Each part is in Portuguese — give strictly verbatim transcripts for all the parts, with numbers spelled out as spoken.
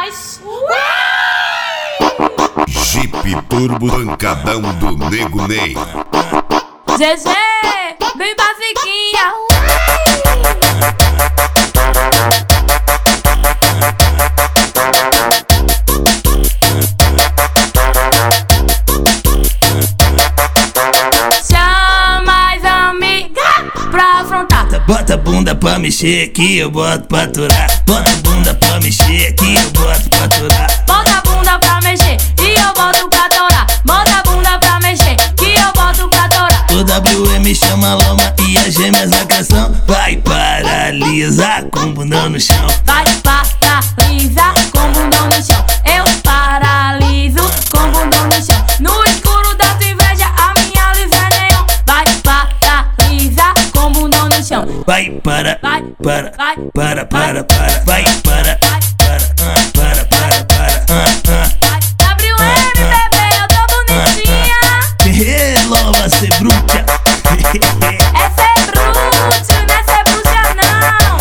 nós. Jeep Turbo Pancadão do Nego Ney. G G, vem basiquinha. Chama as amigas pra afrontar. Bota a bunda pra mexer que eu boto pra aturar. Bota a bunda pra mexer que eu boto pra aturar. Bota a bunda pra mexer e eu boto pra torar. Bota a bunda pra mexer que eu boto pra torar. O W M chama a loma e as gêmeas na canção. Vai paralisar com o bundão no chão. Vai paralisar com o bundão no chão. Eu paraliso com o bundão no chão. No escuro da tua inveja a minha luz é neon. Vai paralisar com o bundão no chão. Vai para, Vai, para, vai, para, para, para. Vai para, para, ah, para, para, para, ah, ah. W M, bebê, eu tô bonitinha. É, lova, cê bruxa. Essa é bruxa, não é ser bruxa não.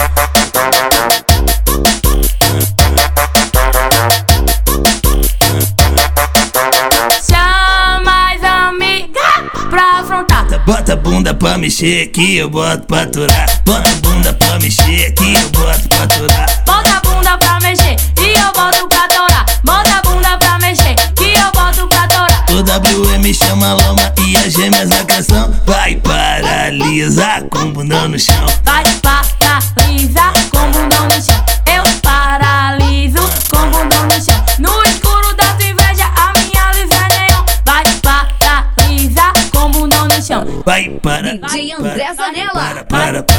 Chama as amigas pra afrontar. Bota a bunda pra mexer que eu boto pra aturar. Bota a bunda pra mexer que eu boto pra aturar. Bota a bunda pra mexer e eu boto pra torar. Bota a bunda pra mexer que eu boto pra torar. O W M chama a loma e as gêmeas na canção. Vai paralisar com o bundão no chão. Vai paralisar com o bundão no chão. Eu paraliso com o bundão no chão. No escuro da tua inveja a minha luz é neon. Vai paralisar com o bundão no chão. Vai para, D J André Zanella. para, para, para.